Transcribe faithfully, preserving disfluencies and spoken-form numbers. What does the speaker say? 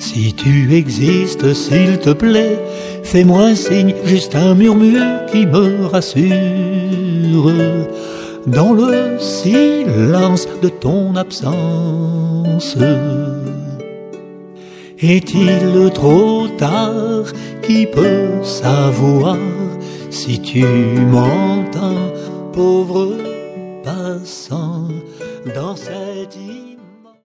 Si tu existes, s'il te plaît, fais-moi un signe, juste un murmure qui me rassure. Dans le silence de ton absence, est-il trop tard? Qui peut savoir si tu m'entends, pauvre passant dans cette île?